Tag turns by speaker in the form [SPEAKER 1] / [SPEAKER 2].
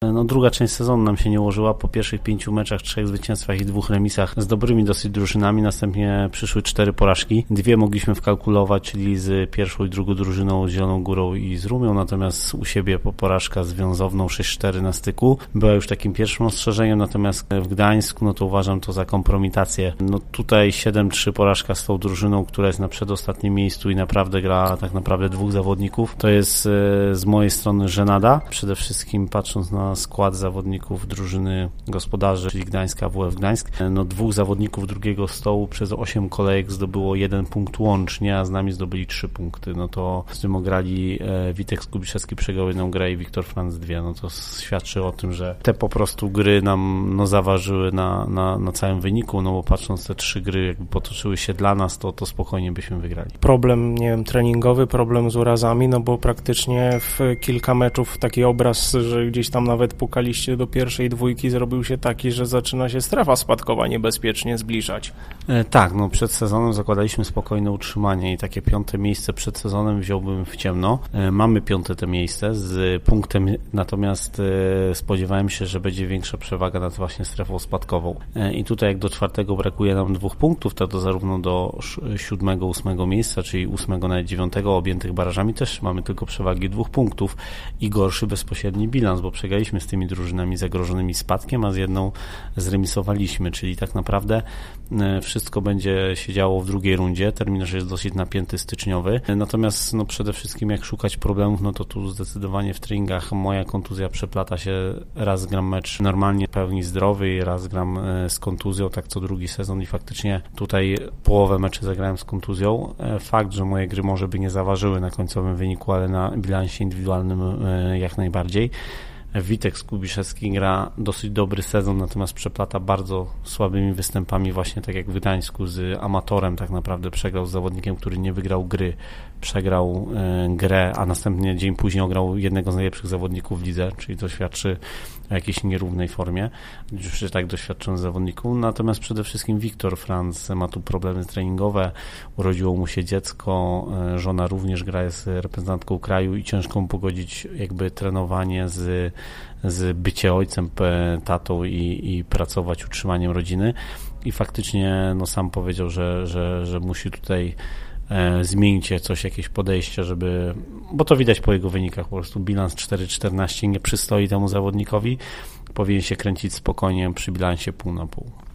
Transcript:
[SPEAKER 1] No, druga część sezonu nam się nie ułożyła. Po pierwszych 5 meczach, 3 zwycięstwach i 2 remisach z dobrymi dosyć drużynami. Następnie przyszły 4 porażki. 2 mogliśmy wkalkulować, czyli z pierwszą i drugą drużyną, z Zieloną Górą i z Rumią, natomiast u siebie porażka związowną 6-4 na styku była już takim pierwszym ostrzeżeniem, natomiast w Gdańsku, no to uważam to za kompromitację. No tutaj 7-3 porażka z tą drużyną, która jest na przedostatnim miejscu i naprawdę gra tak naprawdę 2 zawodników. To jest z mojej strony żenada. Przede wszystkim patrząc na skład zawodników drużyny gospodarzy, czyli Gdańska, WF Gdańsk, no 2 zawodników drugiego stołu przez 8 kolejek zdobyło 1 punkt łącznie, a z nami zdobyli 3 punkty. No to z tym grali Witek Skubiszewski przegrał 1 grę i Wiktor Franc 2. No to świadczy o tym, że te po prostu gry nam zaważyły na całym wyniku, no bo patrząc te 3 gry jakby potoczyły się dla nas, to spokojnie byśmy wygrali.
[SPEAKER 2] Problem, nie wiem, treningowy, problem z urazami, no bo praktycznie w kilka meczów taki obraz, że gdzieś tam nawet pukaliście do pierwszej dwójki, zrobił się taki, że zaczyna się strefa spadkowa niebezpiecznie zbliżać.
[SPEAKER 1] Tak, no przed sezonem zakładaliśmy spokojne utrzymanie i takie 5. miejsce przed sezonem wziąłbym w ciemno. Mamy 5. te miejsce z punktem, natomiast spodziewałem się, że będzie większa przewaga nad właśnie strefą spadkową. I tutaj jak do 4. brakuje nam 2 punktów, to zarówno do 7., 8. miejsca, czyli 8., nawet 9. objętych barażami też mamy tylko przewagi 2 punktów i gorszy bezpośredni bilans, bo przegraliśmy z tymi drużynami zagrożonymi spadkiem, a z jedną zremisowaliśmy, czyli tak naprawdę wszystko będzie się działo w drugiej rundzie. Terminarz jest dosyć napięty, styczniowy. Natomiast no przede wszystkim jak szukać problemów, no to tu zdecydowanie w treningach moja kontuzja przeplata się. Raz gram mecz normalnie w pełni zdrowy i raz gram z kontuzją, tak co drugi sezon i faktycznie tutaj połowę meczy zagrałem z kontuzją. Fakt, że moje gry może by nie zaważyły na końcowym wyniku, ale na bilansie indywidualnym jak najbardziej. Witek Skubiszewski gra dosyć dobry sezon, natomiast przeplata bardzo słabymi występami, właśnie tak jak w Gdańsku, z amatorem tak naprawdę przegrał z zawodnikiem, który nie wygrał gry, przegrał grę, a następnie dzień później ograł jednego z najlepszych zawodników w lidze, czyli to świadczy o jakiejś nierównej formie, już tak doświadczony zawodniku. Natomiast przede wszystkim Wiktor Franc ma tu problemy treningowe, urodziło mu się dziecko, żona również gra, jest reprezentantką kraju i ciężko mu pogodzić jakby trenowanie z bycie ojcem, tatą i pracować utrzymaniem rodziny. I faktycznie no, sam powiedział, że musi tutaj zmienić coś, jakieś podejście, bo to widać po jego wynikach, po prostu bilans 4,14 nie przystoi temu zawodnikowi, powinien się kręcić spokojnie przy bilansie pół na pół.